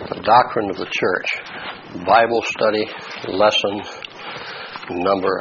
The Doctrine of the Church, Bible Study, Lesson number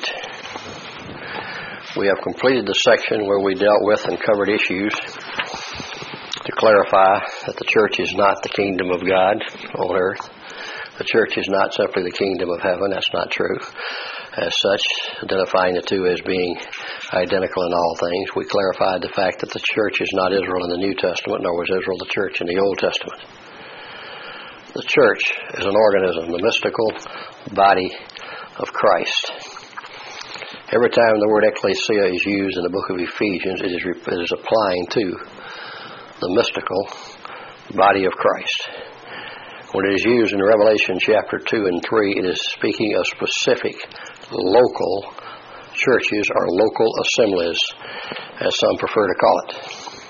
8. We have completed the section where we dealt with and covered issues to clarify that the church is not the kingdom of God on earth. The church is not simply the kingdom of heaven. That's not true. As such, identifying the two as being identical in all things, we clarified the fact that the church is not Israel in the New Testament, nor was Israel the church in the Old Testament. The church is an organism, the mystical body of Christ. Every time the word ecclesia is used in the book of Ephesians, it is applying to the mystical body of Christ. When it is used in Revelation chapter 2 and 3, it is speaking of specific local churches or local assemblies, as some prefer to call it.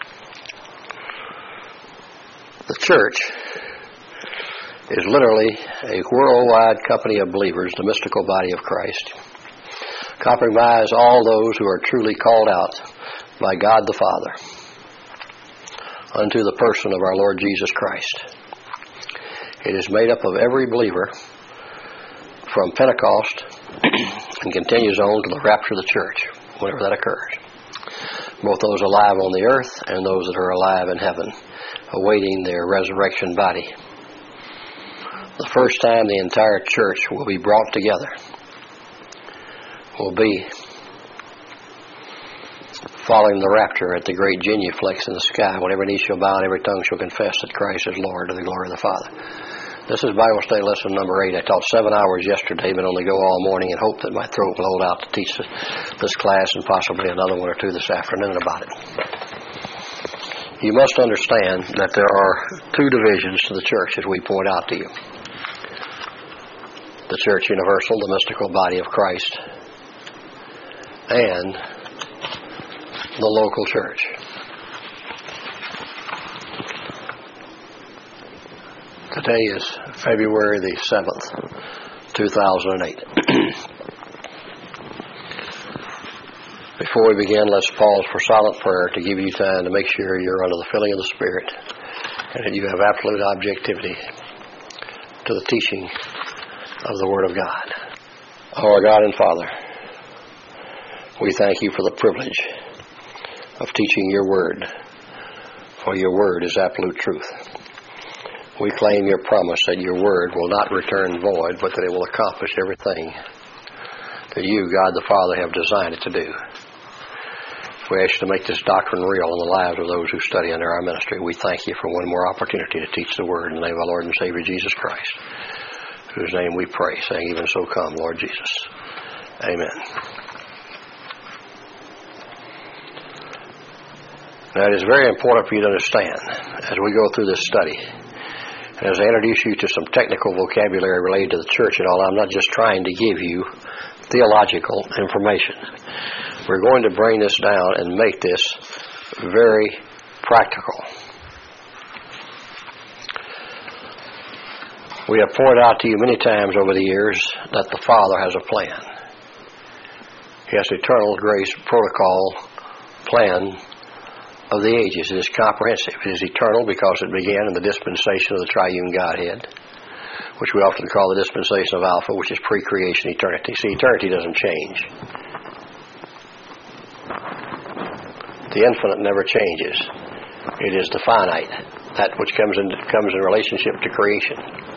The church is literally a worldwide company of believers, the mystical body of Christ, comprise all those who are truly called out by God the Father unto the person of our Lord Jesus Christ. It is made up of every believer from Pentecost and continues on to the rapture of the church, whenever that occurs. Both those alive on the earth and those that are alive in heaven, awaiting their resurrection body. The first time the entire church will be brought together will be following the rapture at the great genuflex in the sky, when every knee shall bow and every tongue shall confess that Christ is Lord, to the glory of the Father. This is Bible Study Lesson number 8. I taught 7 hours yesterday, but only go all morning and hope that my throat will hold out to teach this class and possibly another one or two this afternoon about it. You must understand that there are two divisions to the church, as we point out to you. The church universal, the mystical body of Christ, and the local church. Today is February the 7th, 2008. Before we begin, let's pause for silent prayer to give you time to make sure you're under the filling of the Spirit and that you have absolute objectivity to the teaching of the Word of God. Our God and Father, we thank you for the privilege of teaching your Word, for your Word is absolute truth. We claim your promise that your Word will not return void, but that it will accomplish everything that you, God the Father, have designed it to do. We ask you to make this doctrine real in the lives of those who study under our ministry. We thank you for one more opportunity to teach the Word in the name of our Lord and Savior Jesus Christ, in whose name we pray, saying, even so come, Lord Jesus. Amen. Now, it is very important for you to understand, as we go through this study, and as I introduce you to some technical vocabulary related to the church and all, I'm not just trying to give you theological information. We're going to bring this down and make this very practical. We have pointed out to you many times over the years that the Father has a plan. He has eternal grace protocol plan of the ages. It is comprehensive. It is eternal because it began in the dispensation of the triune Godhead, which we often call the dispensation of Alpha, which is pre-creation eternity. See, eternity doesn't change. The infinite never changes. It is the finite, that which comes in relationship to creation.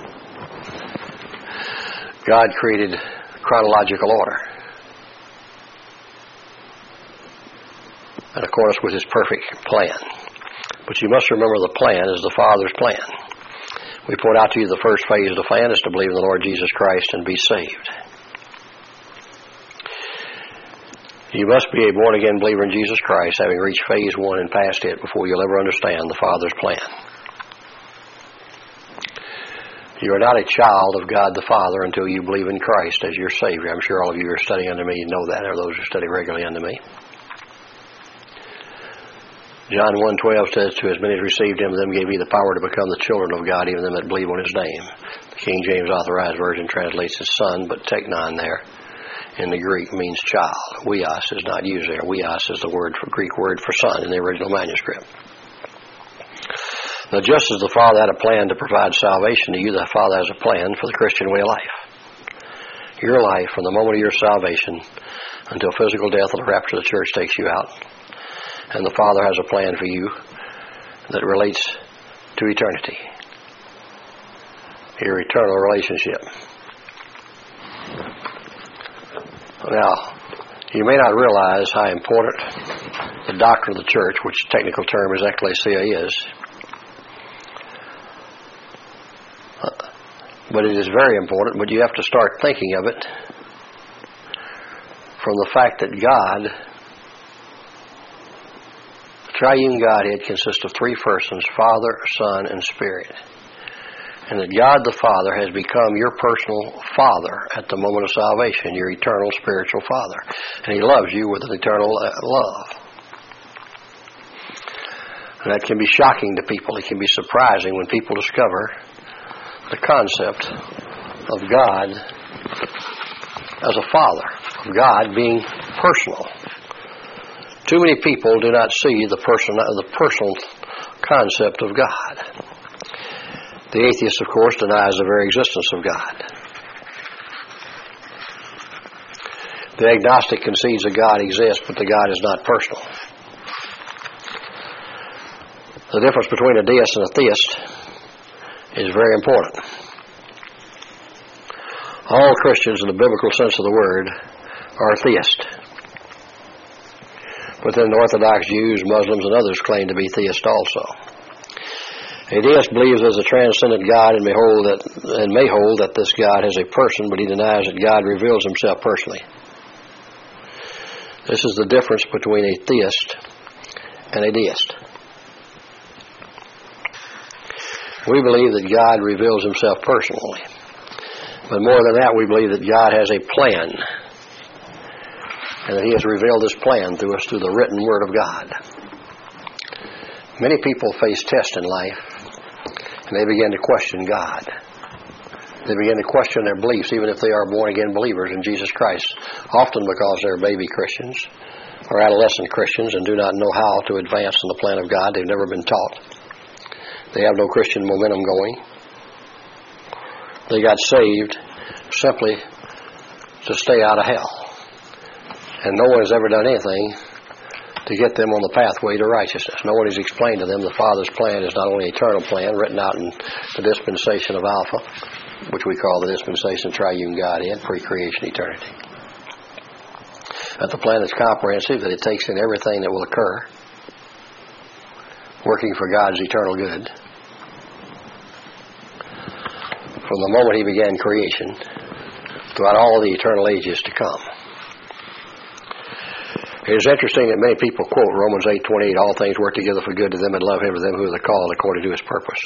God created chronological order in accordance with His perfect plan. But you must remember the plan is the Father's plan. We point out to you the first phase of the plan is to believe in the Lord Jesus Christ and be saved. You must be a born-again believer in Jesus Christ, having reached phase 1 and past it, before you'll ever understand the Father's plan. You are not a child of God the Father until you believe in Christ as your Savior. I'm sure all of you who are studying under me know that, or those who study regularly under me. John 1:12 says, to as many as received Him, them gave He the power to become the children of God, even them that believe on His name. The King James Authorized Version translates as son, but teknon there in the Greek means child. Weos is not used there. Weos is the Greek word for son in the original manuscript. Now, just as the Father had a plan to provide salvation to you, the Father has a plan for the Christian way of life. Your life, from the moment of your salvation until physical death or the rapture of the church takes you out. And the Father has a plan for you that relates to eternity. Your eternal relationship. Now, you may not realize how important the doctrine of the church, which technical term is ecclesia, is. But it is very important, but you have to start thinking of it from the fact that God, the triune Godhead, consists of three persons, Father, Son, and Spirit. And that God the Father has become your personal Father at the moment of salvation, your eternal spiritual Father. And He loves you with an eternal love. And that can be shocking to people. It can be surprising when people discover the concept of God as a Father, of God being personal. Too many people do not see the personal concept of God. The atheist, of course, denies the very existence of God. The agnostic concedes that God exists, but that God is not personal. The difference between a deist and a theist is very important. All Christians in the biblical sense of the word are theists. But then Orthodox Jews, Muslims, and others claim to be theists also. A deist believes there's a transcendent God and may hold that this God has a person, but he denies that God reveals himself personally. This is the difference between a theist and a deist. We believe that God reveals himself personally. But more than that, we believe that God has a plan. And that he has revealed this plan to us through the written Word of God. Many people face tests in life, and they begin to question God. They begin to question their beliefs, even if they are born-again believers in Jesus Christ, often because they're baby Christians or adolescent Christians and do not know how to advance in the plan of God. They've never been taught. They have no Christian momentum going. They got saved simply to stay out of hell. And no one has ever done anything to get them on the pathway to righteousness. No one has explained to them the Father's plan is not only an eternal plan written out in the dispensation of Alpha, which we call the dispensation of triune Godhead, pre-creation eternity. That the plan is comprehensive, that it takes in everything that will occur, working for God's eternal good. From the moment he began creation, throughout all the eternal ages to come. It is interesting that many people quote Romans 8:28, all things work together for good to them that love him, to them who are called according to his purpose.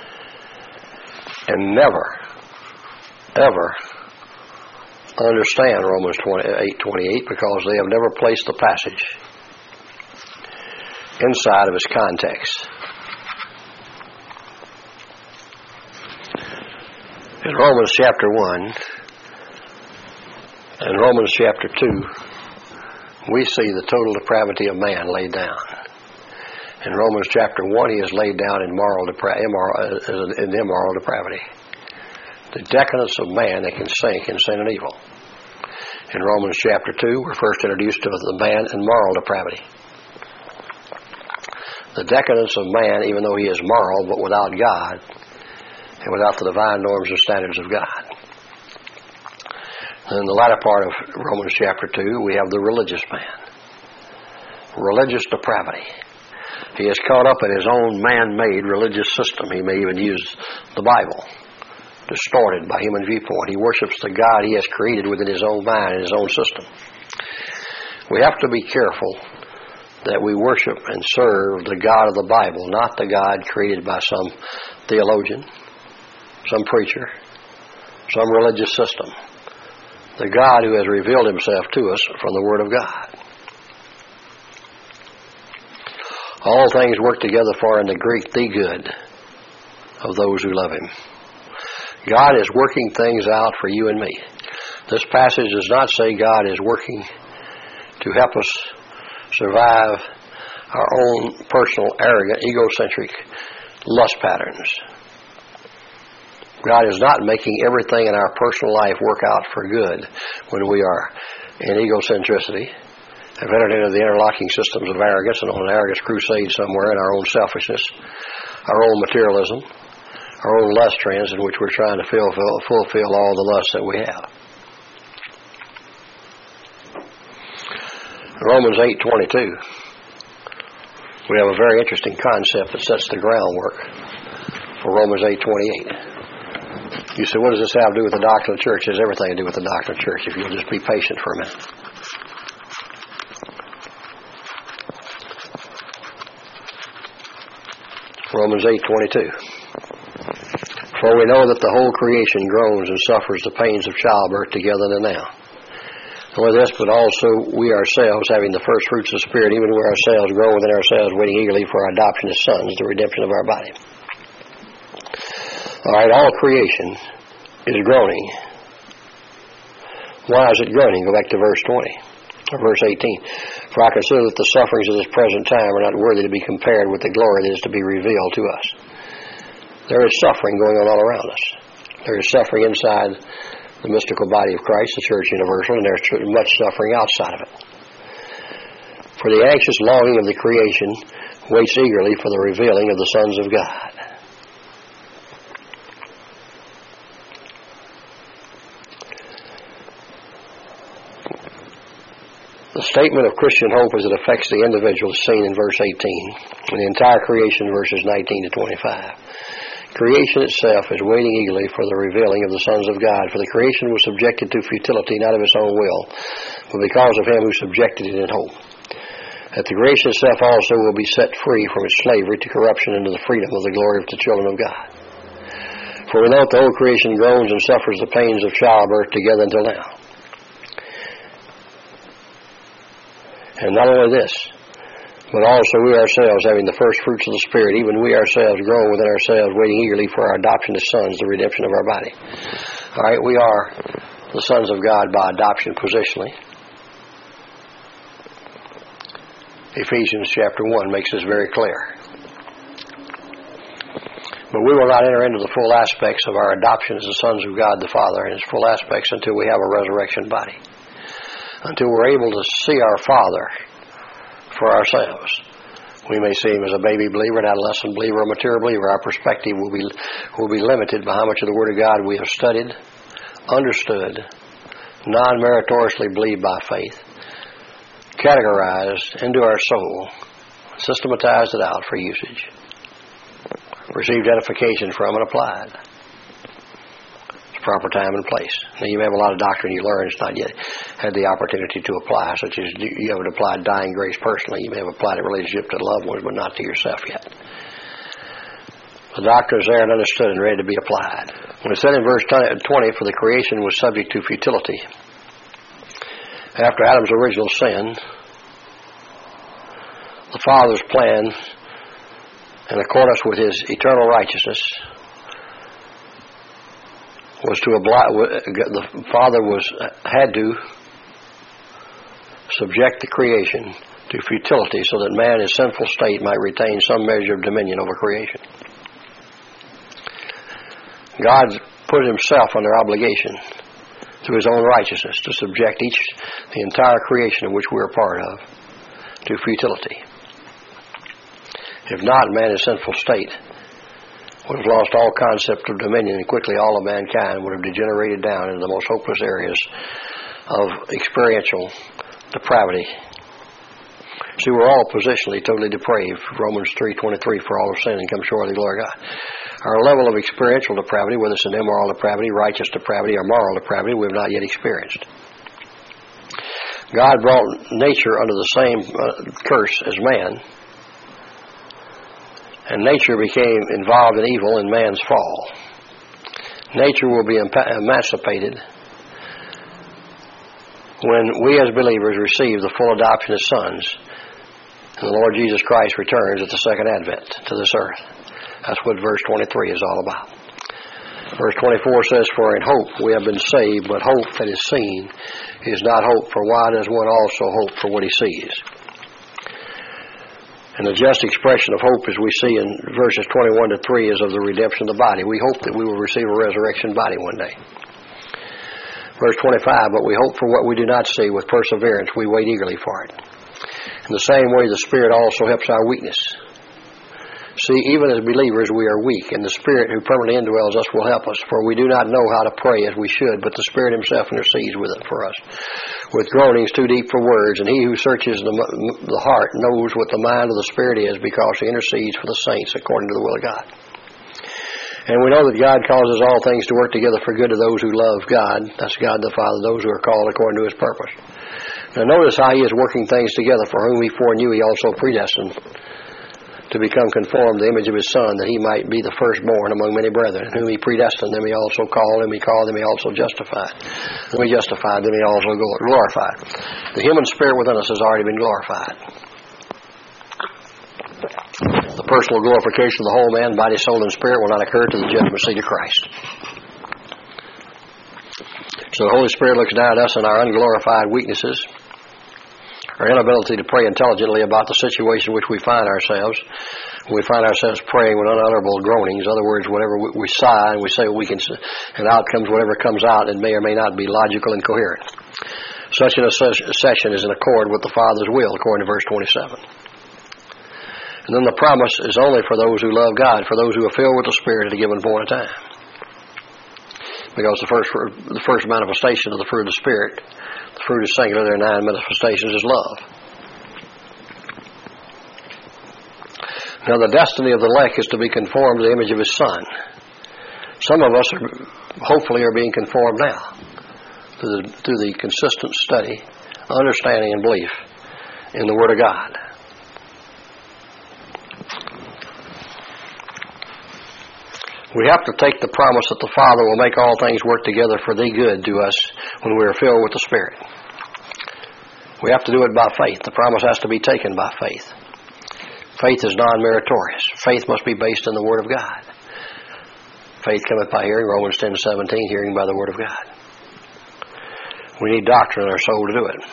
And never, ever understand Romans 8:28 because they have never placed the passage inside of its context. In Romans chapter 1 and Romans chapter 2, we see the total depravity of man laid down. In Romans chapter 1, he is laid down in immoral depravity. The decadence of man that can sink in sin and evil. In Romans chapter 2, we're first introduced to the man in moral depravity. The decadence of man, even though he is moral, but without God, and without the divine norms and standards of God. In the latter part of Romans chapter 2, we have the religious man. Religious depravity. He is caught up in his own man-made religious system. He may even use the Bible, distorted by human viewpoint. He worships the God he has created within his own mind and his own system. We have to be careful that we worship and serve the God of the Bible, not the God created by some theologian, some preacher, some religious system. The God who has revealed himself to us from the Word of God. All things work together for, in the Greek, the good of those who love him. God is working things out for you and me. This passage does not say God is working to help us survive our own personal, arrogant, egocentric lust patterns. God is not making everything in our personal life work out for good when we are in egocentricity, have entered into the interlocking systems of arrogance and on an arrogance crusade somewhere in our own selfishness, our own materialism, our own lust trends in which we're trying to fulfill all the lusts that we have. Romans 8:22. We have a very interesting concept that sets the groundwork for Romans 8:28. You say, what does this have to do with the doctrine of the church? It has everything to do with the doctrine of the church, if you'll just be patient for a minute. Romans 8:22. For we know that the whole creation groans and suffers the pains of childbirth together to now. Not only this, but also we ourselves, having the first fruits of the Spirit, even we ourselves grow within ourselves, waiting eagerly for our adoption as sons, the redemption of our body. All right, all creation is groaning. Why is it groaning? Go back to verse 20, or verse 18. For I consider that the sufferings of this present time are not worthy to be compared with the glory that is to be revealed to us. There is suffering going on all around us. There is suffering inside the mystical body of Christ, the Church Universal, and there's much suffering outside of it. For the anxious longing of the creation waits eagerly for the revealing of the sons of God. The statement of Christian hope as it affects the individual is seen in verse 18, and the entire creation, verses 19 to 25. Creation itself is waiting eagerly for the revealing of the sons of God, for the creation was subjected to futility, not of its own will, but because of him who subjected it in hope. That the creation itself also will be set free from its slavery to corruption into the freedom of the glory of the children of God. For we know that the whole creation groans and suffers the pains of childbirth together until now. And not only this, but also we ourselves, having the first fruits of the Spirit, even we ourselves grow within ourselves, waiting eagerly for our adoption as sons, the redemption of our body. All right, we are the sons of God by adoption positionally. Ephesians chapter 1 makes this very clear. But we will not enter into the full aspects of our adoption as the sons of God the Father and its full aspects until we have a resurrection body. Until we're able to see our Father for ourselves. We may see him as a baby believer, an adolescent believer, a mature believer. Our perspective will be limited by how much of the Word of God we have studied, understood, non-meritoriously believed by faith, categorized into our soul, systematized it out for usage, received edification from and applied. Proper time and place. Now, you may have a lot of doctrine you learn, it's not yet had the opportunity to apply, such as you haven't applied dying grace personally. You may have applied a relationship to loved ones, but not to yourself yet. The doctrine is there and understood and ready to be applied. When it said in verse 20, for the creation was subject to futility. After Adam's original sin, the Father's plan, in accordance with his eternal righteousness, was to the Father had to subject the creation to futility so that man in his sinful state might retain some measure of dominion over creation. God put himself under obligation through his own righteousness to subject the entire creation of which we are a part of to futility. If not, man in his sinful state would have lost all concept of dominion, and quickly all of mankind would have degenerated down into the most hopeless areas of experiential depravity. See, we're all positionally totally depraved. Romans 3:23, for all have sinned and come short of the glory of God. Our level of experiential depravity, whether it's an immoral depravity, righteous depravity, or moral depravity, we have not yet experienced. God brought nature under the same curse as man, and nature became involved in evil in man's fall. Nature will be emancipated when we as believers receive the full adoption as sons and the Lord Jesus Christ returns at the second advent to this earth. That's what verse 23 is all about. Verse 24 says, for in hope we have been saved, but hope that is seen is not hope, for why does one also hope for what he sees? And the just expression of hope, as we see in verses 21 to 3, is of the redemption of the body. We hope that we will receive a resurrection body one day. Verse 25, but we hope for what we do not see. With perseverance, we wait eagerly for it. In the same way, the Spirit also helps our weakness. See, even as believers, we are weak, and the Spirit who permanently indwells us will help us, for we do not know how to pray as we should, but the Spirit Himself intercedes with it for us, with groanings too deep for words. And He who searches the heart knows what the mind of the Spirit is, because He intercedes for the saints according to the will of God. And we know that God causes all things to work together for good to those who love God. That's God the Father, those who are called according to His purpose. Now notice how He is working things together. For whom He foreknew, He also predestined to become conformed to the image of His Son, that He might be the firstborn among many brethren. And whom He predestined, them He also called, and He called, them He also justified. And we justified, them He also glorified. The human spirit within us has already been glorified. The personal glorification of the whole man, body, soul, and spirit will not occur to the judgment seat of Christ. So the Holy Spirit looks down at us in our unglorified weaknesses, our inability to pray intelligently about the situation in which we find ourselves. We find ourselves praying with unutterable groanings. In other words, whatever we sigh and we say we can, and out comes whatever comes out, it may or may not be logical and coherent. Such an accession is in accord with the Father's will, according to verse 27. And then the promise is only for those who love God, for those who are filled with the Spirit at a given point in time. Because the first manifestation of the fruit of the Spirit, the fruit is singular, there are 9 manifestations, is love. Now the destiny of the elect is to be conformed to the image of His Son. Some of us hopefully are being conformed now through the consistent study, understanding, and belief in the Word of God. We have to take the promise that the Father will make all things work together for the good to us when we are filled with the Spirit. We have to do it by faith. The promise has to be taken by faith. Faith is non-meritorious. Faith must be based in the Word of God. Faith cometh by hearing, Romans 10:17, hearing by the Word of God. We need doctrine in our soul to do it.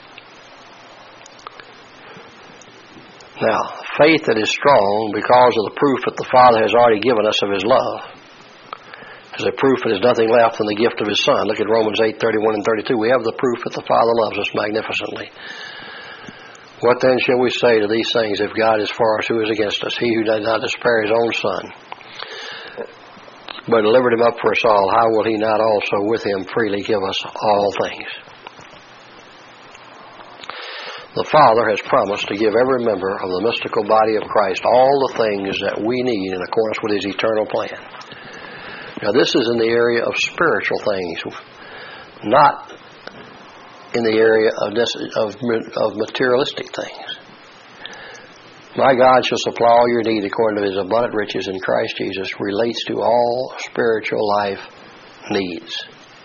Now, faith that is strong because of the proof that the Father has already given us of His love is a proof that there's nothing left than the gift of His Son. Look at Romans 8:31 and 32. We have the proof that the Father loves us magnificently. What then shall we say to these things? If God is for us, who is against us? He who did not spare His own Son, but delivered Him up for us all, how will He not also with Him freely give us all things? The Father has promised to give every member of the mystical body of Christ all the things that we need in accordance with His eternal plan. Now this is in the area of spiritual things, not in the area of materialistic things. My God shall supply all your need according to His abundant riches in Christ Jesus relates to all spiritual life needs.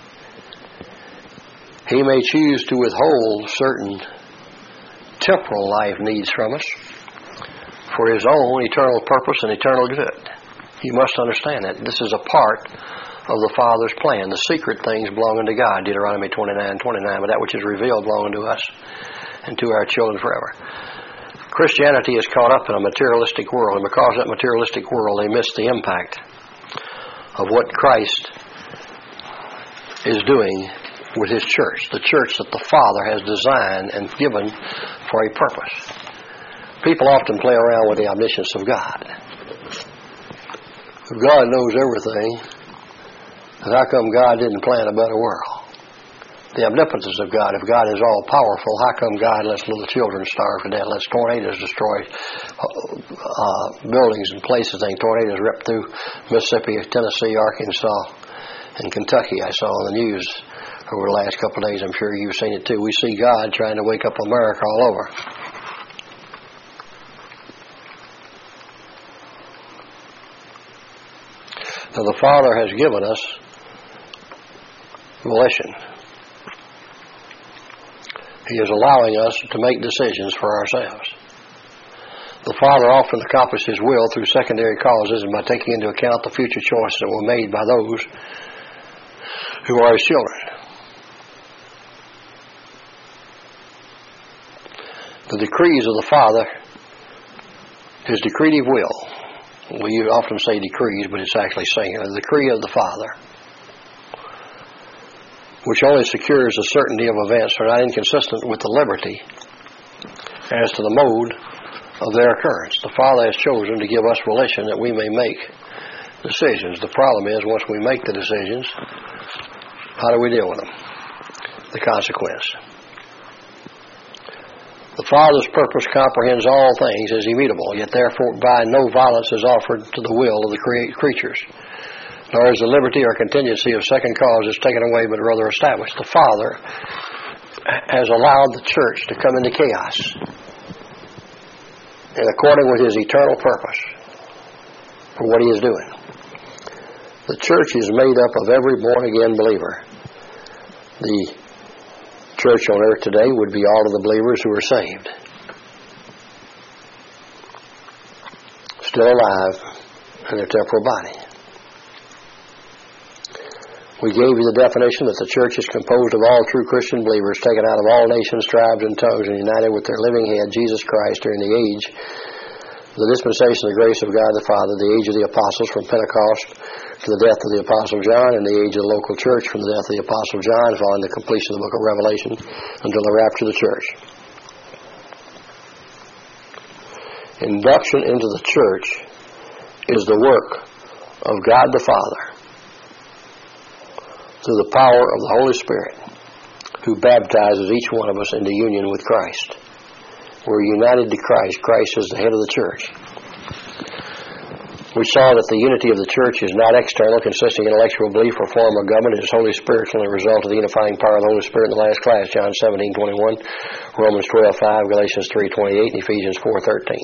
He may choose to withhold certain temporal life needs from us for His own eternal purpose and eternal good. You must understand that. This is a part of the Father's plan. The secret things belong unto God, Deuteronomy 29:29, but that which is revealed belong unto us and to our children forever. Christianity is caught up in a materialistic world, and because of that materialistic world, they miss the impact of what Christ is doing with His church, the church that the Father has designed and given for a purpose. People often play around with the omniscience of God. If God knows everything, then how come God didn't plan a better world? The omnipotence of God. If God is all powerful, how come God lets little children starve to death, lets tornadoes destroy buildings and places? Tornadoes ripped through Mississippi, Tennessee, Arkansas, and Kentucky. I saw on the news over the last couple of days. I'm sure you've seen it too. We see God trying to wake up America all over. Now the Father has given us volition. He is allowing us to make decisions for ourselves. The Father often accomplishes His will through secondary causes and by taking into account the future choices that were made by those who are His children. The decrees of the Father His decretive will. We often say decrees, but it's actually singular. The decree of the Father, which only secures the certainty of events, are not inconsistent with the liberty as to the mode of their occurrence. The Father has chosen to give us volition that we may make decisions. The problem is, once we make the decisions, how do we deal with them? The consequence. The Father's purpose comprehends all things as immutable, yet therefore by no violence is offered to the will of the creatures, nor is the liberty or contingency of second causes taken away, but rather established. The Father has allowed the church to come into chaos in according with His eternal purpose for what He is doing. The church is made up of every born-again believer. The church on earth today would be all of the believers who are saved, still alive in their temporal body. We gave you the definition that the church is composed of all true Christian believers taken out of all nations, tribes, and tongues and united with their living head, Jesus Christ, during the age, the dispensation of the grace of God the Father, the age of the apostles from Pentecost to the death of the Apostle John, and the age of the local church from the death of the Apostle John following the completion of the book of Revelation until the rapture of the church. Induction into the church is the work of God the Father through the power of the Holy Spirit, who baptizes each one of us into union with Christ. We're united to Christ. Christ is the head of the church. We saw that the unity of the church is not external, consisting of intellectual belief or form of government. It is Holy Spiritual and a result of the unifying power of the Holy Spirit in the last class, John 17:21, Romans 12:5, Galatians 3:28, and Ephesians 4:13.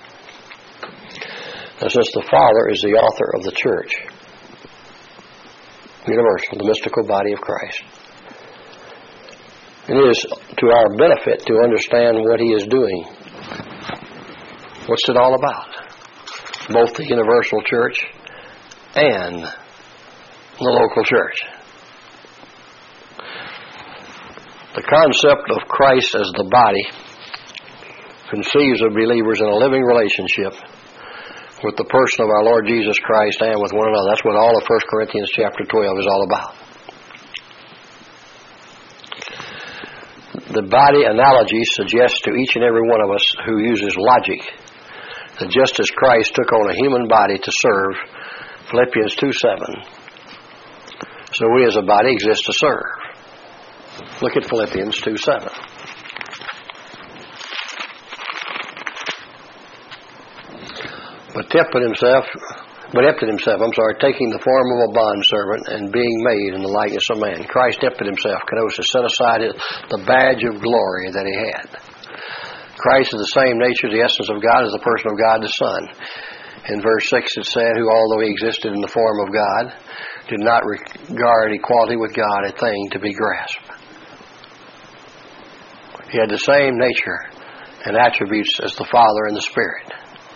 Now, since the Father is the author of the church, universal, the mystical body of Christ, it is to our benefit to understand what He is doing. What's it all about? Both the universal church and the local church. The concept of Christ as the body conceives of believers in a living relationship with the person of our Lord Jesus Christ and with one another. That's what all of 1 Corinthians chapter 12 is all about. The body analogy suggests to each and every one of us who uses logic that just as Christ took on a human body to serve, Philippians 2:7, so we as a body exist to serve. Look at Philippians 2:7. But emptied himself, taking the form of a bondservant and being made in the likeness of man. Christ emptied himself, kenosis, set aside the badge of glory that He had. Christ is the same nature, the essence of God, as the person of God the Son. In verse 6 it said, who although He existed in the form of God, did not regard equality with God a thing to be grasped. He had the same nature and attributes as the Father and the Spirit.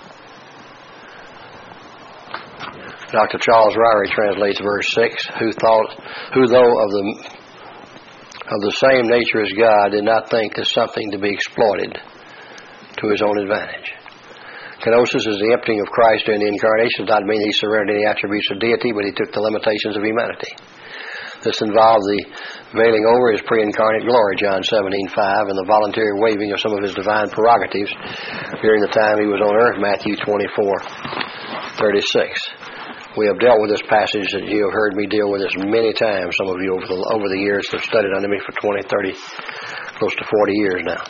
Dr. Charles Ryrie translates verse 6, who though of the same nature as God, did not think as something to be exploited to His own advantage. Kenosis is the emptying of Christ during the incarnation. Does not mean He surrendered any attributes of deity, but He took the limitations of humanity. This involved the veiling over His pre-incarnate glory, John 17:5, and the voluntary waiving of some of His divine prerogatives during the time He was on earth, Matthew 24:36. We have dealt with this passage that you have heard me deal with this many times, some of you over the years have studied under me for 20, 30, close to 40 years now.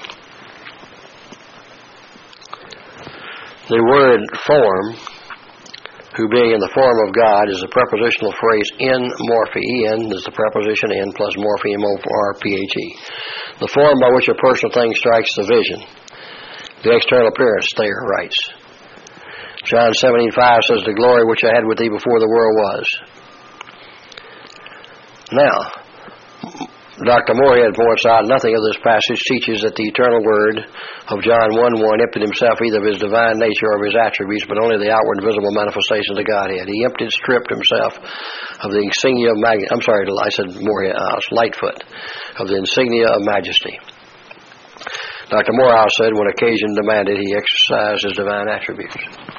The word form, who being in the form of God, is the prepositional phrase in morphe. En is the preposition in plus morphe, M-O-R-P-H-E. The form by which a personal thing strikes the vision. The external appearance, Thayer writes. John 17:5 says, the glory which I had with thee before the world was. Now, Dr. Moorhead points out, nothing of this passage teaches that the eternal word of John 1:1 emptied himself either of His divine nature or of His attributes, but only the outward visible manifestations of Godhead. He stripped himself of the insignia of Lightfoot, of the insignia of majesty. Dr. Morehouse said, when occasion demanded, he exercised his divine attributes.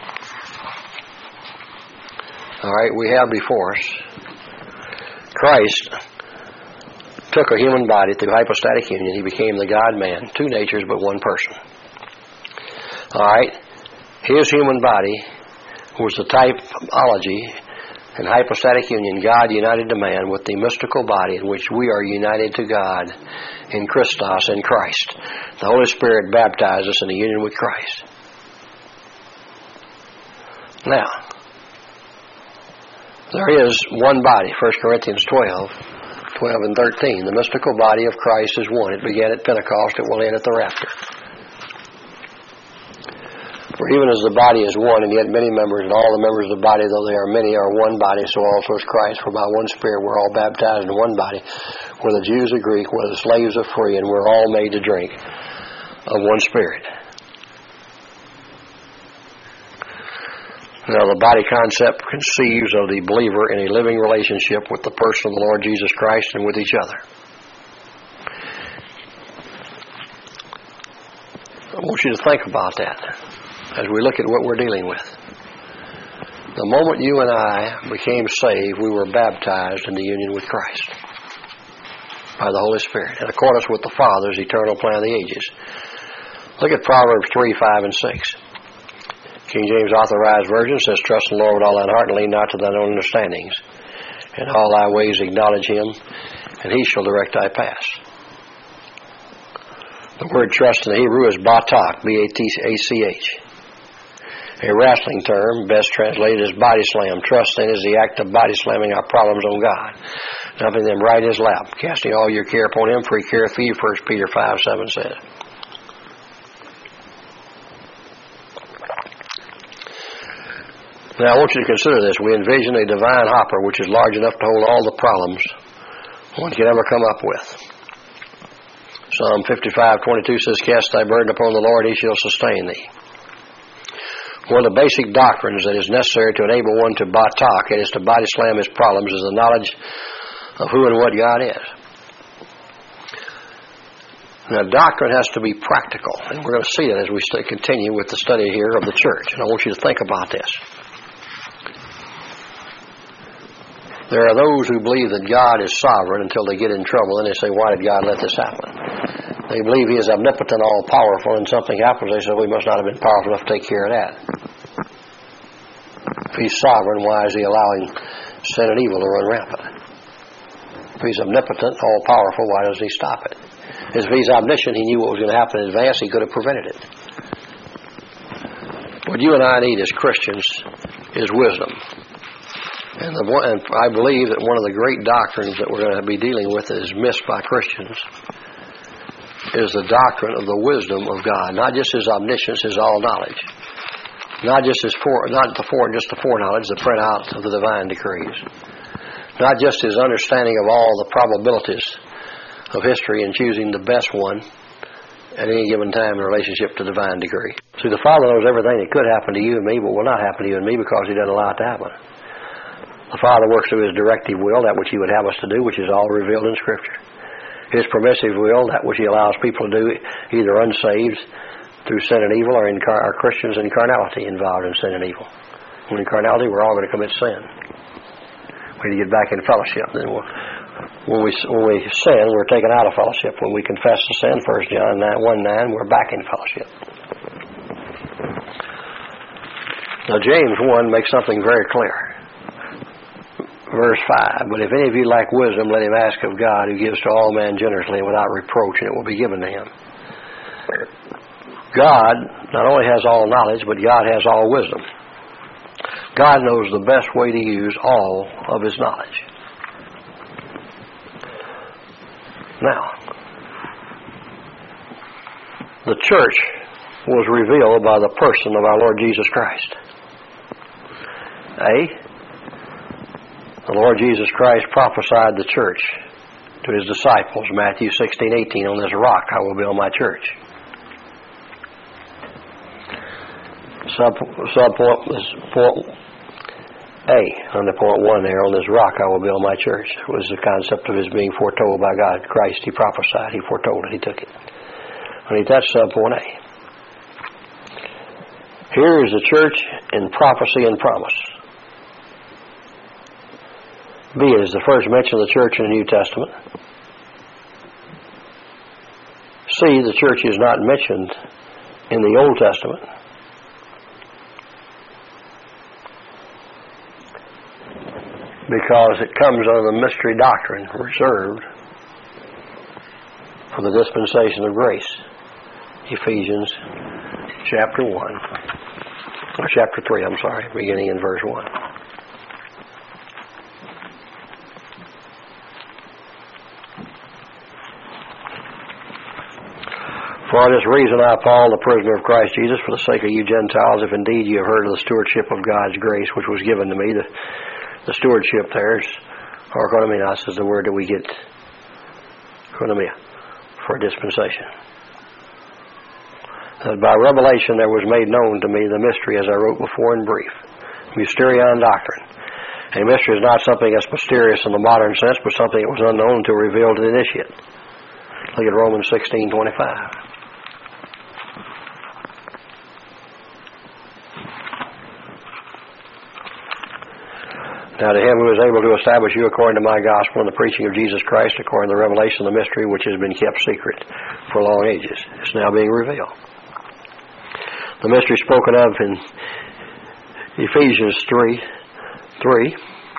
All right, we have before us Christ took a human body through hypostatic union. He became the God-man, two natures but one person. All right, his human body was the typology in hypostatic union. God united to man with the mystical body in which we are united to God in Christos, in Christ. The Holy Spirit baptized us in the union with Christ. Now, there is one body, 1 Corinthians 12 and 13. The mystical body of Christ is one. It began at Pentecost. It will end at the rapture. For even as the body is one, and yet many members, and all the members of the body, though they are many, are one body, so also is Christ. For by one Spirit we're all baptized in one body, whether Jews or Greek, whether slaves or free, and we're all made to drink of one Spirit. Now, the body concept conceives of the believer in a living relationship with the person of the Lord Jesus Christ and with each other. I want you to think about that as we look at what we're dealing with. The moment you and I became saved, we were baptized in the union with Christ by the Holy Spirit in accordance with the Father's eternal plan of the ages. Look at Proverbs 3, 5, and 6. King James Authorized Version says, trust in the Lord with all thine heart and lean not to thine own understandings. In all thy ways acknowledge him, and he shall direct thy paths. The word trust in the Hebrew is batak, B-A-T-A-C-H. A wrestling term, best translated as body slam. Trust in is the act of body slamming our problems on God, dumping them right in his lap, casting all your care upon him, for he careth for you, 1 Peter 5, 7 says. Now, I want you to consider this. We envision a divine hopper which is large enough to hold all the problems one can ever come up with. Psalm 55:22 says, cast thy burden upon the Lord, he shall sustain thee. One of the basic doctrines that is necessary to enable one to batak, that is to body slam his problems, is the knowledge of who and what God is. Now, doctrine has to be practical, and we're going to see that as we continue with the study here of the church. And I want you to think about this. There are those who believe that God is sovereign until they get in trouble, and they say, why did God let this happen? They believe he is omnipotent, all-powerful, and something happens, they say, we must not have been powerful enough to take care of that. If he's sovereign, why is he allowing sin and evil to run rampant? If he's omnipotent, all-powerful, why does he stop it? If he's omniscient, he knew what was going to happen in advance, he could have prevented it. What you and I need as Christians is wisdom. And I believe that one of the great doctrines that we're going to be dealing with that is missed by Christians is the doctrine of the wisdom of God. Not just his omniscience, his all-knowledge. Not just the foreknowledge, the printout of the divine decrees. Not just his understanding of all the probabilities of history and choosing the best one at any given time in relationship to divine decree. See, the Father knows everything that could happen to you and me, but will not happen to you and me because he doesn't allow it to happen. The Father works through his directive will, that which he would have us to do, which is all revealed in Scripture. His permissive will, that which he allows people to do, either unsaved through sin and evil, or Christians in carnality involved in sin and evil. When in carnality, we're all going to commit sin. We need to get back in fellowship. Then when we sin, we're taken out of fellowship. When we confess the sin, 1 John 1:9, we're back in fellowship. Now, James 1 makes something very clear. Verse 5, but if any of you lack wisdom, let him ask of God, who gives to all men generously and without reproach, and it will be given to him. God not only has all knowledge, but God has all wisdom. God knows the best way to use all of his knowledge. Now, the church was revealed by the person of our Lord Jesus Christ. The Lord Jesus Christ prophesied the church to his disciples, Matthew 16:18, on this rock I will build my church. Point A, under point 1 there, on this rock I will build my church. It was the concept of his being foretold by God. Christ, he prophesied, he foretold it, he took it. Underneath that subpoint A. Here is the church in prophecy and promise. B is the first mention of the church in the New Testament. C, the church is not mentioned in the Old Testament. Because it comes under the mystery doctrine reserved for the dispensation of grace. Ephesians chapter 1. Or chapter 3, I'm sorry, beginning in verse 1. For this reason I, Paul, the prisoner of Christ Jesus, for the sake of you Gentiles, if indeed you have heard of the stewardship of God's grace, which was given to me, the stewardship there is oikonomia, is the word that we get, oikonomia, for dispensation. That by revelation there was made known to me the mystery, as I wrote before in brief, mysterion doctrine. A mystery is not something that's mysterious in the modern sense, but something that was unknown until revealed to the initiate. Look at Romans 16:25. Now to him who is able to establish you according to my gospel and the preaching of Jesus Christ, according to the revelation of the mystery which has been kept secret for long ages. It's now being revealed. The mystery spoken of in Ephesians 3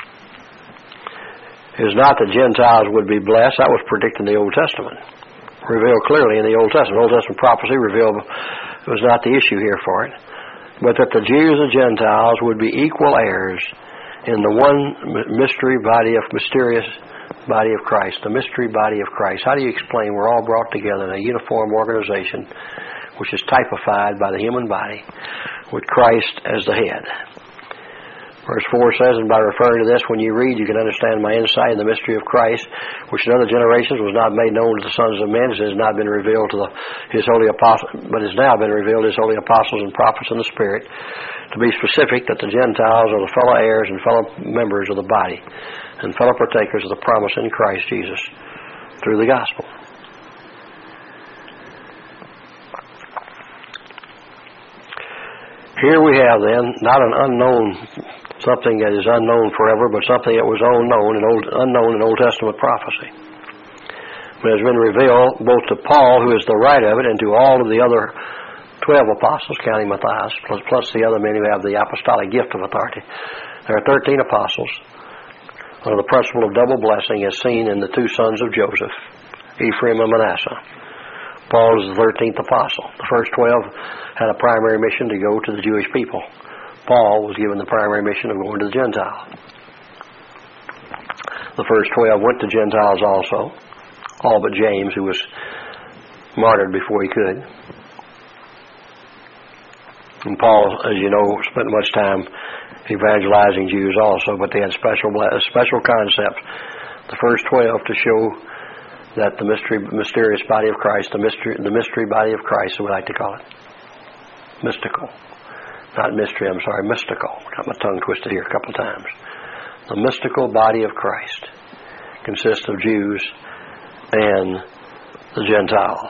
is not that Gentiles would be blessed. That was predicted in the Old Testament. Revealed clearly in the Old Testament. Old Testament prophecy revealed it was not the issue here for it. But that the Jews and Gentiles would be equal heirs in the one mysterious body of Christ, the mystery body of Christ. How do you explain we're all brought together in a uniform organization which is typified by the human body with Christ as the head? Verse 4 says, and by referring to this, when you read, you can understand my insight in the mystery of Christ, which in other generations was not made known to the sons of men, as it has not been revealed to his holy apostles, but has now been revealed to his holy apostles and prophets in the Spirit. To be specific, that the Gentiles are the fellow heirs and fellow members of the body, and fellow partakers of the promise in Christ Jesus through the gospel. Here we have then, not an unknown, something that is unknown forever, but something that was unknown in Old Testament prophecy. But has been revealed both to Paul, who is the writer of it, and to all of the other 12 apostles, counting Matthias, plus the other men who have the apostolic gift of authority. There are 13 apostles. Under the principle of double blessing as seen in the two sons of Joseph, Ephraim and Manasseh. Paul is the 13th apostle. The first 12 had a primary mission to go to the Jewish people. Paul was given the primary mission of going to the Gentiles. The first 12 went to Gentiles also, all but James, who was martyred before he could. And Paul, as you know, spent much time evangelizing Jews also, but they had special concepts. The first 12 to show that the mysterious body of Christ, the mystery body of Christ, we like to call it. Mystical. Not mystery, I'm sorry, mystical. Got my tongue twisted here a couple of times. The mystical body of Christ consists of Jews and the Gentiles.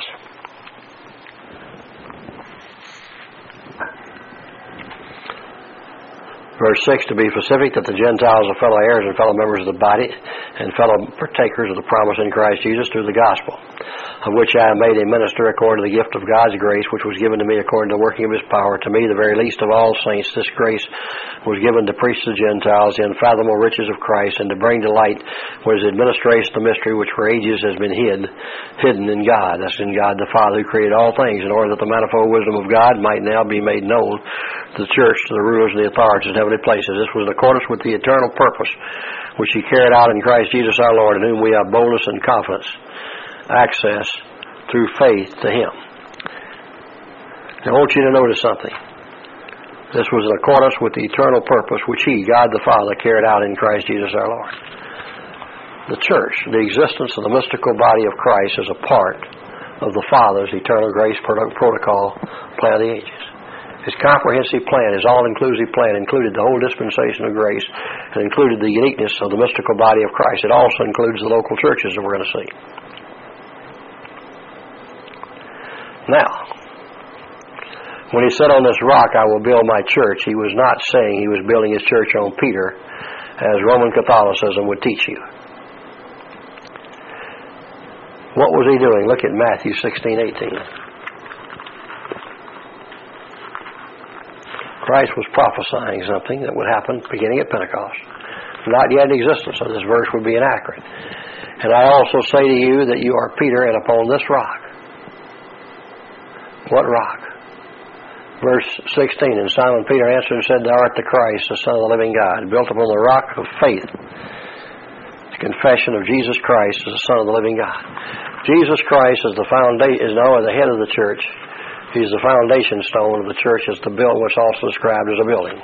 Verse 6, to be specific, that the Gentiles are fellow heirs and fellow members of the body and fellow partakers of the promise in Christ Jesus through the gospel, of which I am made a minister according to the gift of God's grace, which was given to me according to the working of His power. To me, the very least of all saints, this grace was given to preach to the Gentiles the unfathomable riches of Christ, and to bring to light what is the administration of the mystery which for ages has been hidden in God. That's in God the Father, who created all things, in order that the manifold wisdom of God might now be made known to the church, to the rulers and the authorities in heavenly places. This was in accordance with the eternal purpose which He carried out in Christ Jesus our Lord, in whom we have boldness and confidence, access through faith to Him. Now I want you to notice something. This was in accordance with the eternal purpose which He, God the Father, carried out in Christ Jesus our Lord. The church, the existence of the mystical body of Christ, is a part of the Father's eternal grace protocol plan of the ages. His comprehensive plan, His all-inclusive plan, included the whole dispensation of grace and included the uniqueness of the mystical body of Christ. It also includes the local churches that we're going to see. Now, when he said, on this rock I will build my church, he was not saying he was building his church on Peter, as Roman Catholicism would teach you. What was he doing? Look at Matthew 16:18. Christ was prophesying something that would happen beginning at Pentecost. Not yet in existence, so this verse would be inaccurate. And I also say to you that you are Peter, and upon this rock. What rock? Verse 16, and Simon Peter answered and said, Thou art the Christ, the Son of the living God, built upon the rock of faith, the confession of Jesus Christ as the Son of the living God. Jesus Christ is the foundation, is now the head of the church. He's the foundation stone of the church, as the build, which also described as a building.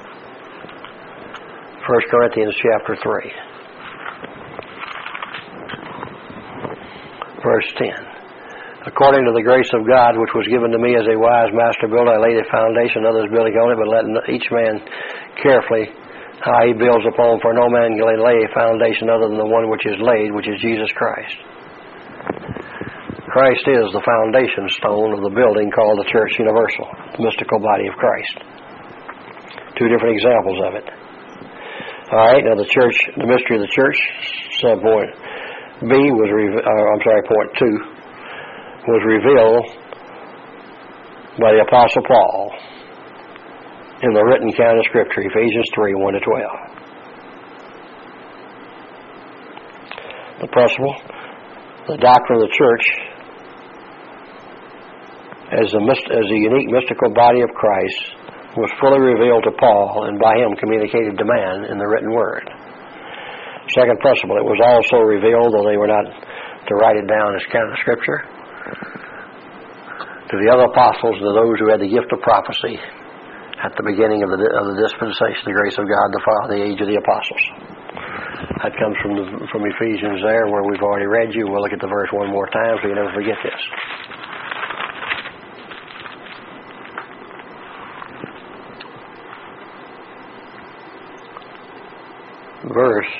1 Corinthians chapter 3. Verse 10. According to the grace of God, which was given to me as a wise master builder, I laid a foundation, others building on it, but let each man carefully how he builds upon, for no man can lay a foundation other than the one which is laid, which is Jesus Christ. Christ is the foundation stone of the building called the Church Universal, the mystical body of Christ. Two different examples of it. All right, now the church, the mystery of the church, point B was, point 2. Was revealed by the Apostle Paul in the written canon of Scripture, Ephesians 3:1-12. The principle, the doctrine of the church as the unique mystical body of Christ was fully revealed to Paul and by him communicated to man in the written word. Second principle, it was also revealed, though they were not to write it down as canon of Scripture, to the other apostles, to those who had the gift of prophecy at the beginning of the dispensation, the grace of God, the age of the apostles. That comes from Ephesians there, where we've already read you. We'll look at the verse one more time so you never forget this. Verse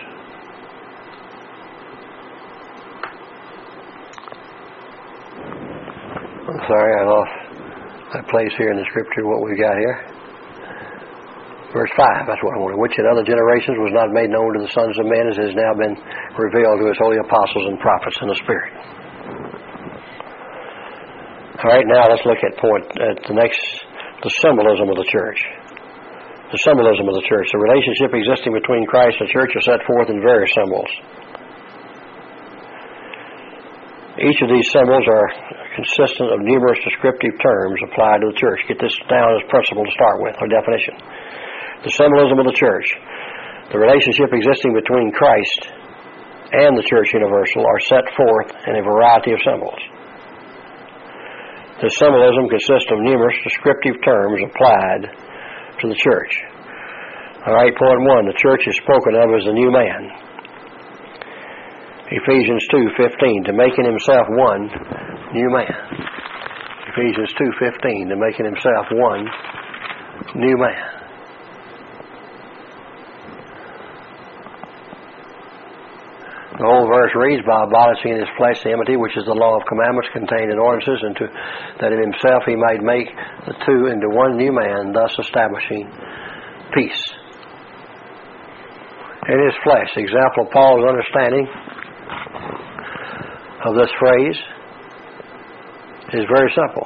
sorry, I lost my place here in the Scripture, what we've got here. Verse 5, that's what I wanted. Which in other generations was not made known to the sons of men, as has now been revealed to his holy apostles and prophets in the Spirit. All right, now let's look at the symbolism of the church. The symbolism of the church. The relationship existing between Christ and the church is set forth in various symbols. Each of these symbols are consistent of numerous descriptive terms applied to the church. Get this down as principle to start with, or definition. The symbolism of the church. The relationship existing between Christ and the Church Universal are set forth in a variety of symbols. This symbolism consists of numerous descriptive terms applied to the church. All right, point 1. The church is spoken of as the new man. Ephesians 2:15, to making himself one new man. Ephesians 2:15, to making himself one new man. The whole verse reads, by abolishing in his flesh the enmity, which is the law of commandments contained in ordinances, and that in himself he might make the two into one new man, thus establishing peace. In his flesh, the example of Paul's understanding of this phrase is very simple.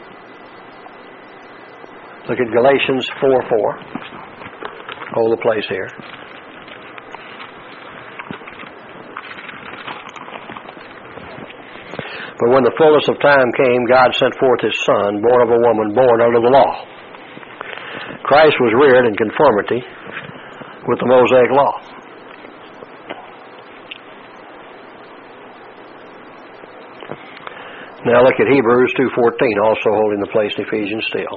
Look at Galatians 4:4. Hold the place here. But when the fullness of time came, God sent forth his Son, born of a woman, born under the law. Christ was reared in conformity with the Mosaic law. Now look at Hebrews 2:14, also holding the place in Ephesians still.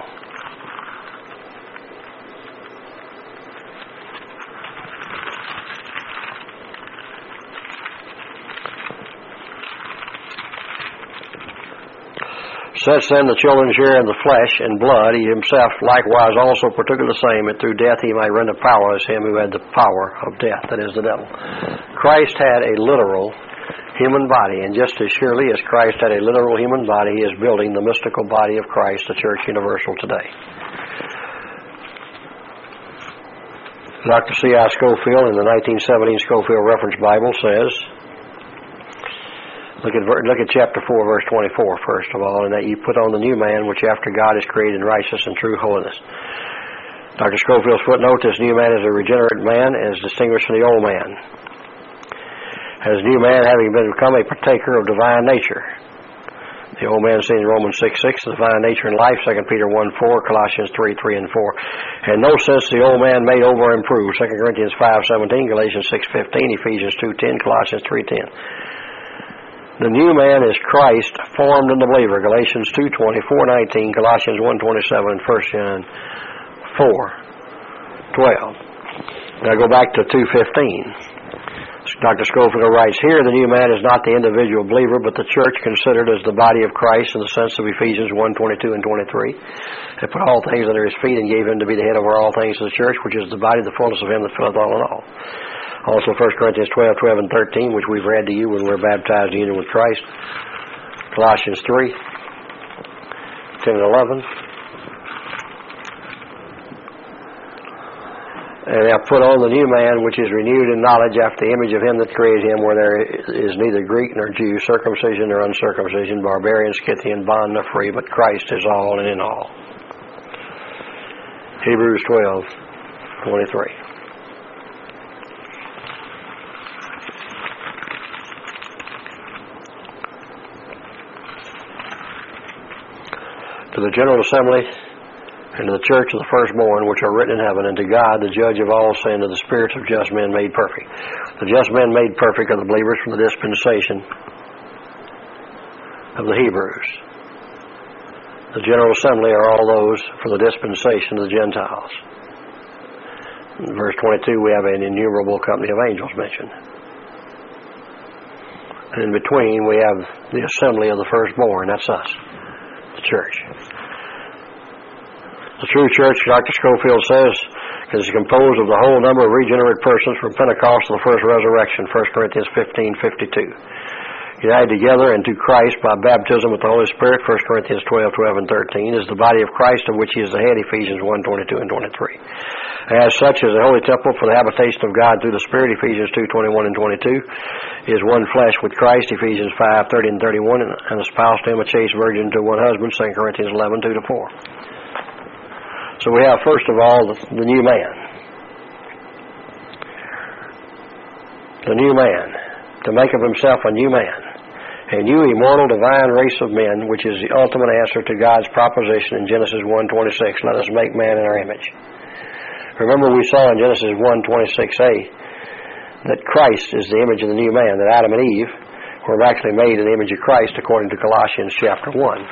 Since then the children share in the flesh and blood, he himself likewise also partook of the same, that through death he might render powerless him who had the power of death, that is, the devil. Christ had a literal human body. And just as surely as Christ had a literal human body, He is building the mystical body of Christ, the Church Universal today. Dr. C.I. Scofield in the 1917 Scofield Reference Bible says, look at chapter 4, verse 24, first of all, and that you put on the new man, which after God is created in righteousness and true holiness. Dr. Scofield's footnote, this new man is a regenerate man as distinguished from the old man. As new man having become a partaker of divine nature. The old man seen in Romans 6:6, the divine nature and life, 2 Peter 1:4, Colossians 3:3 and 4. And no sense the old man made over or improved, 2 Corinthians 5:17, Galatians 6:15, Ephesians 2:10, Colossians 3:10. The new man is Christ formed in the believer, Galatians 2:20, 4:19, Colossians 1:27, and 1 John 4:12. Now go back to 2:15. Dr. Scofield writes, here the new man is not the individual believer, but the church considered as the body of Christ in the sense of Ephesians 1:22 and 23. They put all things under His feet and gave Him to be the head over all things to the church, which is the body, the fullness of Him that filleth all in all. Also 1 Corinthians 12:12 and 13, which we've read to you when we're baptized in union with Christ. Colossians 3:10 and 11. And they have put on the new man, which is renewed in knowledge after the image of Him that created him, where there is neither Greek nor Jew, circumcision nor uncircumcision, barbarian, Scythian, bond nor free, but Christ is all and in all. Hebrews 12:23. To the General Assembly and to the church of the firstborn, which are written in heaven, and to God, the judge of all sin, to the spirits of just men made perfect. The just men made perfect are the believers from the dispensation of the Hebrews. The General Assembly are all those for the dispensation of the Gentiles. In verse 22, we have an innumerable company of angels mentioned. And in between, we have the assembly of the firstborn. That's us, the church. The true church, Dr. Scofield says, is composed of the whole number of regenerate persons from Pentecost to the first resurrection, 1 Corinthians 15:52. United together into Christ by baptism with the Holy Spirit, 1 Corinthians 12:12 and 13, is the body of Christ of which He is the head, Ephesians 1:22 and 23. As such, as a holy temple for the habitation of God through the Spirit, Ephesians 2:21 and 22, is one flesh with Christ, Ephesians 5:30 and 31, and espoused to Him a chaste virgin to one husband, 2 Corinthians 11:2-4. So we have, first of all, the new man. The new man. To make of himself a new man. A new immortal divine race of men, which is the ultimate answer to God's proposition in Genesis 1:26, let us make man in our image. Remember we saw in Genesis 1:26a that Christ is the image of the new man, that Adam and Eve were actually made in the image of Christ according to Colossians chapter 1.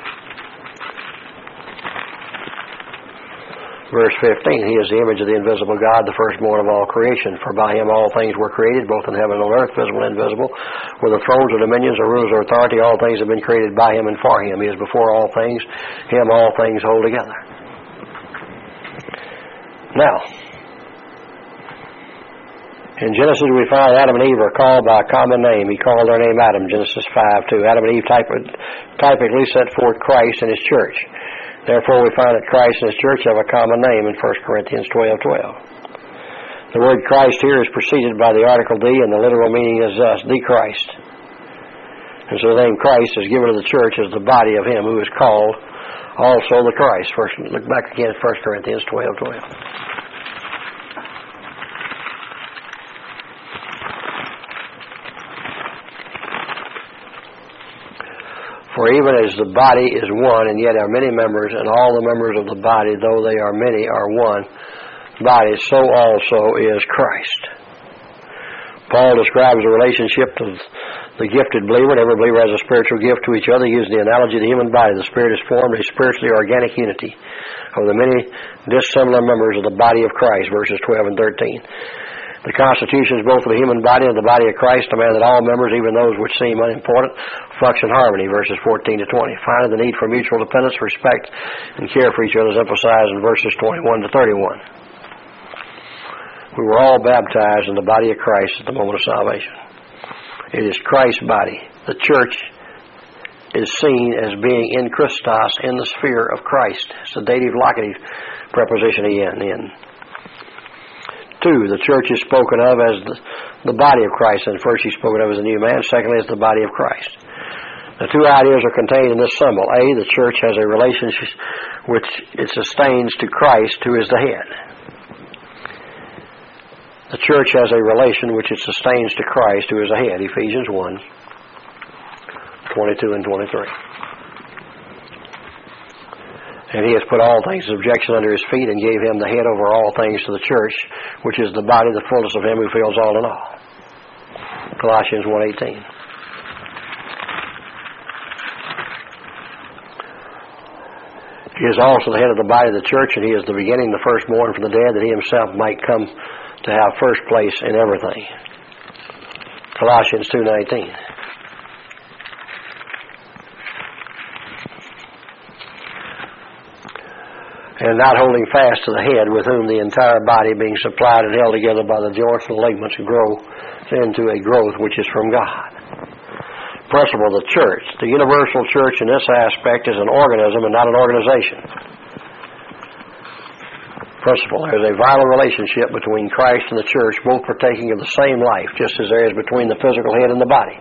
Verse 15, He is the image of the invisible God, the firstborn of all creation. For by Him all things were created, both in heaven and on earth, visible and invisible. Whether thrones or dominions or rulers or authority, all things have been created by Him and for Him. He is before all things. Him all things hold together. Now, in Genesis we find Adam and Eve are called by a common name. He called their name Adam, Genesis 5:2. Adam and Eve typically set forth Christ and His church. Therefore, we find that Christ and His church have a common name in 1 Corinthians 12:12. The word Christ here is preceded by the article the, and the literal meaning is thus, the Christ. And so the name Christ is given to the church as the body of Him who is called also the Christ. First, look back again at 1 Corinthians 12:12. For even as the body is one, and yet are many members, and all the members of the body, though they are many, are one body, so also is Christ. Paul describes the relationship of the gifted believer, and every believer has a spiritual gift to each other, using the analogy of the human body. The Spirit has formed a spiritually organic unity of the many dissimilar members of the body of Christ, verses 12 and 13. The constitutions both of the human body and the body of Christ demand that all members, even those which seem unimportant, function harmony, verses 14 to 20. Finally, the need for mutual dependence, respect, and care for each other is emphasized in verses 21 to 31. We were all baptized in the body of Christ at the moment of salvation. It is Christ's body. The church is seen as being in Christos, in the sphere of Christ. It's a dative locative preposition in. 2, the church is spoken of as the body of Christ. And first, he's spoken of as a new man. Secondly, as the body of Christ. The two ideas are contained in this symbol. A, the church has a relationship which it sustains to Christ, who is the head. The church has a relation which it sustains to Christ, who is the head. Ephesians 1, 22 and 23. And he has put all things in subjection under his feet and gave him the head over all things to the church, which is the body, the fullness of him who fills all in all. Colossians 1:18. He is also the head of the body of the church, and he is the beginning, the firstborn from the dead, that he himself might come to have first place in everything. Colossians 2:19. And not holding fast to the head, with whom the entire body, being supplied and held together by the joints and ligaments, grows into a growth which is from God. Principle of the church. The universal church in this aspect is an organism and not an organization. Principle. There is a vital relationship between Christ and the church, both partaking of the same life, just as there is between the physical head and the body.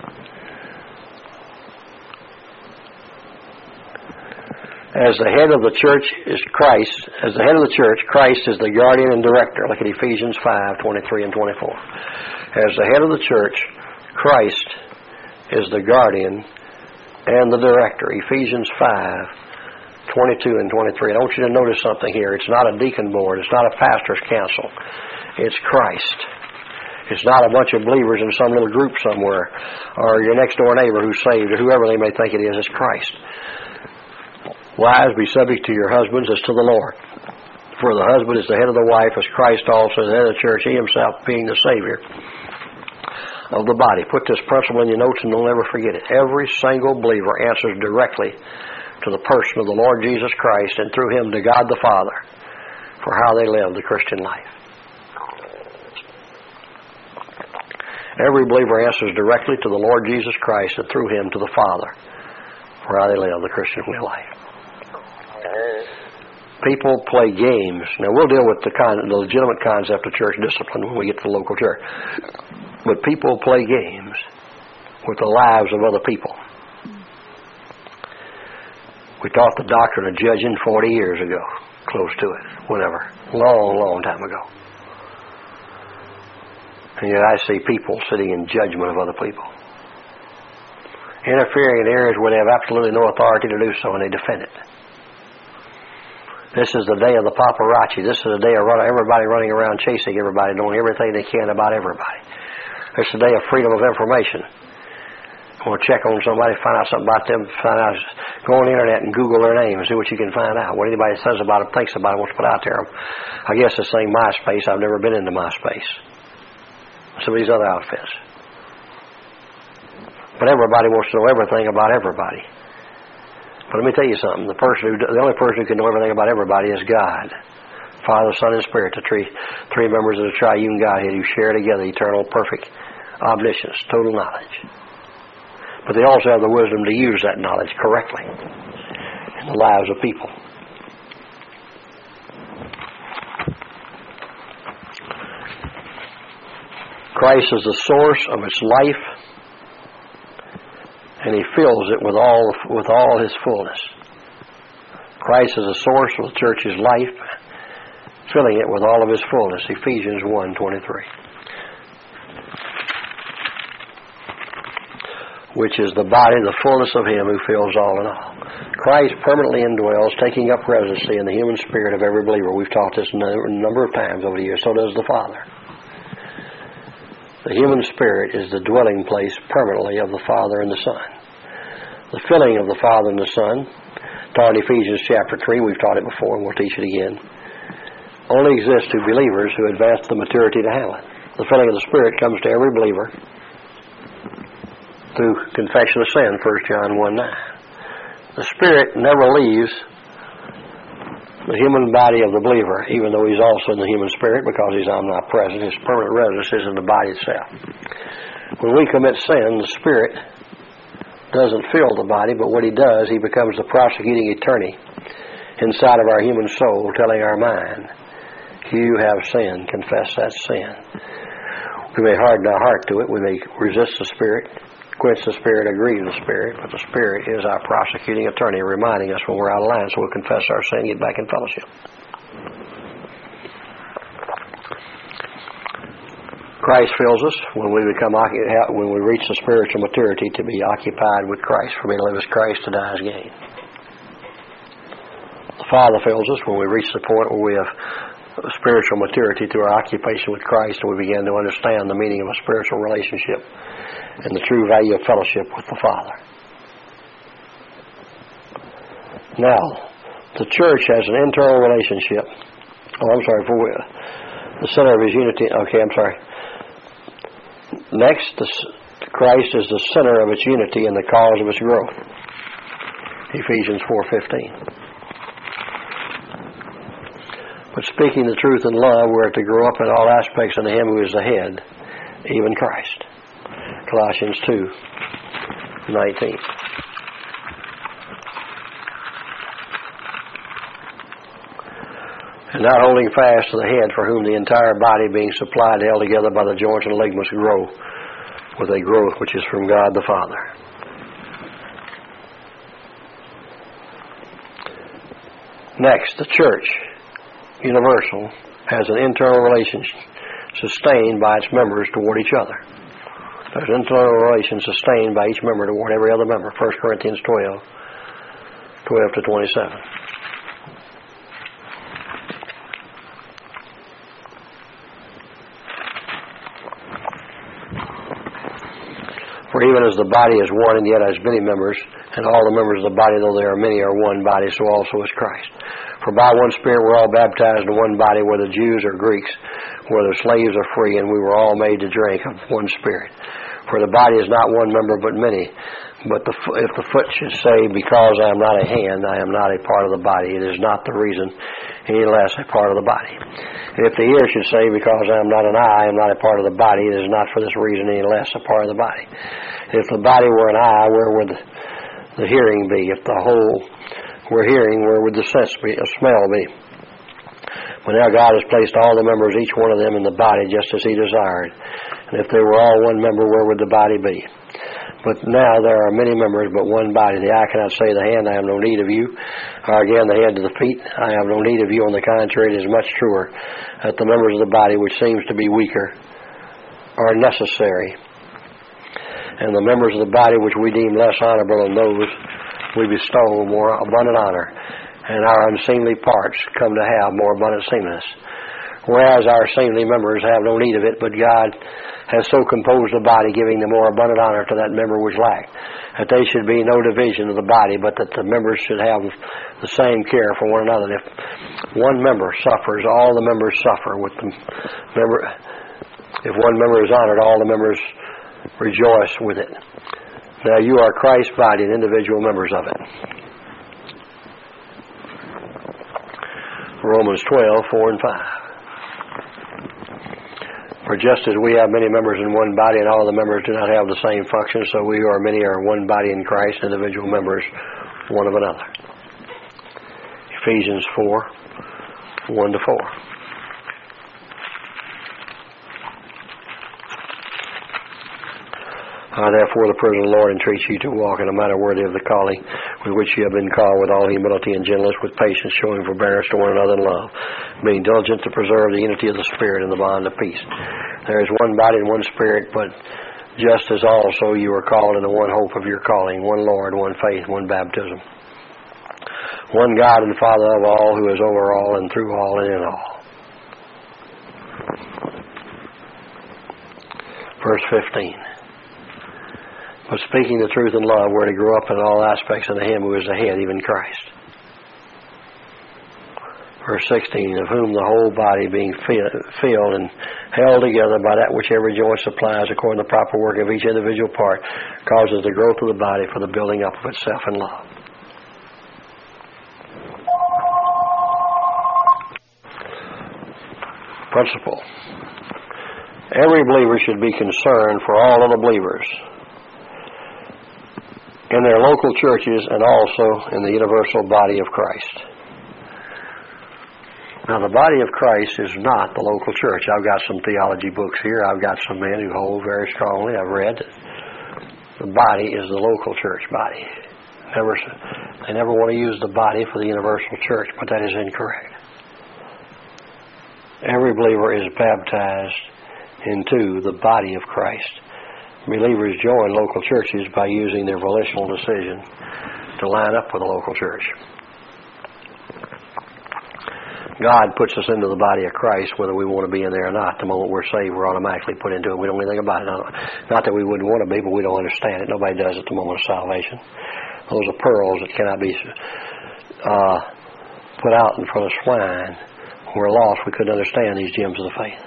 As the head of the church is Christ, as the head of the church, Christ is the guardian and director. Look at Ephesians 5:23 and 24. As the head of the church, Christ is the guardian and the director. Ephesians 5:22 and 23. I want you to notice something here. It's not a deacon board. It's not a pastor's council. It's Christ. It's not a bunch of believers in some little group somewhere, or your next door neighbor who's saved, or whoever they may think it is. It's Christ. Wives, be subject to your husbands as to the Lord. For the husband is the head of the wife, as Christ also is the head of the church, he himself being the Savior of the body. Put this principle in your notes and don't ever forget it. Every single believer answers directly to the person of the Lord Jesus Christ, and through him to God the Father, for how they live the Christian life. Every believer answers directly to the Lord Jesus Christ, and through him to the Father, for how they live the Christian life. People play games. Now, we'll deal with the legitimate concept of church discipline when we get to the local church. But people play games with the lives of other people. We taught the doctrine of judging 40 years ago, close to it, whatever, long time ago. And yet I see people sitting in judgment of other people, interfering in areas where they have absolutely no authority to do so, and they defend it. This is the day of the paparazzi. This is the day of everybody running around chasing everybody, knowing everything they can about everybody. This is the day of freedom of information. Want to check on somebody, find out something about them, go on the internet and Google their name and see what you can find out. What anybody says about them, thinks about them, wants to put out there. I guess this thing MySpace, I've never been into MySpace. Some of these other outfits. But everybody wants to know everything about everybody. But let me tell you something. The only person who can know everything about everybody is God. Father, Son, and Spirit, the three members of the triune Godhead who share together eternal, perfect omniscience, total knowledge. But they also have the wisdom to use that knowledge correctly in the lives of people. Christ is the source of its life, and he fills it with all his fullness. Christ is the source of the church's life, filling it with all of his fullness. Ephesians 1:23. Which is the body, the fullness of him who fills all in all. Christ permanently indwells, taking up residency in the human spirit of every believer. We've taught this a number of times over the years. So does the Father. The human spirit is the dwelling place permanently of the Father and the Son. The filling of the Father and the Son, taught in Ephesians chapter 3, we've taught it before and we'll teach it again, only exists to believers who advance the maturity to handle it. The filling of the Spirit comes to every believer through confession of sin, 1 John 1:9. The Spirit never leaves the human body of the believer, even though he's also in the human spirit, because he's omnipresent. His permanent residence is in the body itself. When we commit sin, the Spirit doesn't fill the body, but what He does, He becomes the prosecuting attorney inside of our human soul, telling our mind, you have sinned, confess that sin. We may harden our heart to it, we may resist the Spirit, quench the Spirit, agree with the Spirit, but the Spirit is our prosecuting attorney, reminding us when we're out of line, so we'll confess our sin, get back in fellowship. Christ fills us when we reach the spiritual maturity to be occupied with Christ. For me to live as Christ, to die as gain. The Father fills us when we reach the point where we have spiritual maturity through our occupation with Christ, and we begin to understand the meaning of a spiritual relationship and the true value of fellowship with the Father. Now, the church has an internal relationship. The center of His unity. Next, Christ is the center of its unity and the cause of its growth. Ephesians 4:15. But speaking the truth in love, we're to grow up in all aspects unto Him who is the head, even Christ. Colossians 2:19. And not holding fast to the head, for whom the entire body being supplied, held together by the joints and ligaments, grow with a growth which is from God the Father. Next, the church, universal, has an internal relationship sustained by its members toward each other. There's an internal relation sustained by each member toward every other member. 1 Corinthians 12:12-27. For even as the body is one and yet has many members, and all the members of the body, though there are many, are one body, so also is Christ. For by one Spirit we're all baptized in one body, whether Jews or Greeks, whether slaves or free, and we were all made to drink of one Spirit. For the body is not one member but many. But if the foot should say, because I am not a hand, I am not a part of the body, it is not the reason any less a part of the body. And if the ear should say, because I am not an eye, I am not a part of the body, it is not for this reason any less a part of the body. And if the body were an eye, where would the hearing be? If the whole were hearing, where would the smell be? But now God has placed all the members, each one of them, in the body just as He desired. And if they were all one member, where would the body be? But now there are many members, but one body. The eye cannot say to the hand, I have no need of you. Or again, the head to the feet, I have no need of you. On the contrary, it is much truer that the members of the body, which seems to be weaker, are necessary. And the members of the body, which we deem less honorable than those, we bestow more abundant honor. And our unseemly parts come to have more abundant seemliness. Whereas our seemly members have no need of it, but God has so composed the body, giving the more abundant honor to that member which lacked, that there should be no division of the body, but that the members should have the same care for one another. And if one member suffers, all the members suffer with the member. If one member is honored, all the members rejoice with it. Now you are Christ's body and individual members of it. Romans 12:4-5. For just as we have many members in one body, and all the members do not have the same function, so we who are many are one body in Christ, individual members one of another. Ephesians 4:1-4. I therefore, the prisoner of the Lord, entreat you to walk in a manner worthy of the calling with which you have been called, with all humility and gentleness, with patience, showing forbearance to one another in love, being diligent to preserve the unity of the Spirit in the bond of peace. There is one body and one Spirit, but just as also you are called into one hope of your calling, one Lord, one faith, one baptism, one God and Father of all, who is over all and through all and in all. Verse 15. But speaking the truth in love, we're to grow up in all aspects unto Him who is the head, even Christ. Verse 16, of whom the whole body being filled and held together by that which every joint supplies according to the proper work of each individual part, causes the growth of the body for the building up of itself in love. Principle. Every believer should be concerned for all other believers in their local churches and also in the universal body of Christ. Now, the body of Christ is not the local church. I've got some theology books here. I've got some men who hold very strongly. I've read that the body is the local church body. They never want to use the body for the universal church, but that is incorrect. Every believer is baptized into the body of Christ. Believers join local churches by using their volitional decision to line up with the local church. God puts us into the body of Christ whether we want to be in there or not. The moment we're saved, we're automatically put into it. We don't know anything about it. Not that we wouldn't want to be, but we don't understand it. Nobody does at the moment of salvation. Those are pearls that cannot be put out in front of swine. When we're lost, we couldn't understand these gems of the faith.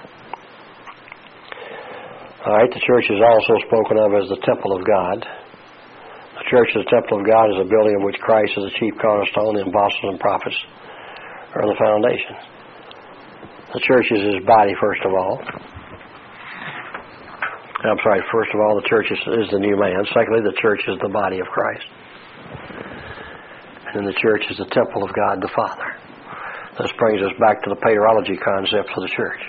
All right, the church is also spoken of as the temple of God. The church is the temple of God is a building of which Christ is the chief cornerstone, the apostles and prophets are the foundation. The church is His body, first of all. First of all, the church is the new man. Secondly, the church is the body of Christ. And then the church is the temple of God the Father. This brings us back to the paterology concepts of the church.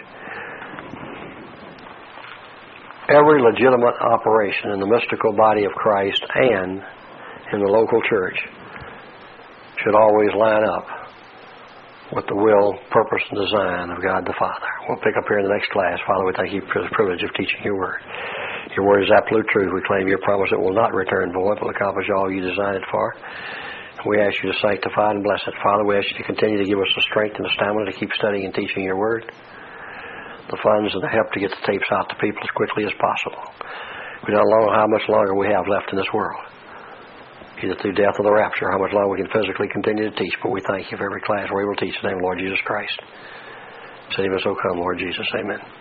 Every legitimate operation in the mystical body of Christ and in the local church should always line up with the will, purpose, and design of God the Father. We'll pick up here in the next class. Father, we thank You for the privilege of teaching Your Word. Your Word is absolute truth. We claim Your promise it will not return void, but will accomplish all You designed it for. We ask You to sanctify and bless it. Father, we ask You to continue to give us the strength and the stamina to keep studying and teaching Your Word, the funds and the help to get the tapes out to people as quickly as possible. We don't know how much longer we have left in this world, either through death or the rapture, how much longer we can physically continue to teach, but we thank You for every class we're able to teach in the name of Lord Jesus Christ. Save us, O come, Lord Jesus. Amen.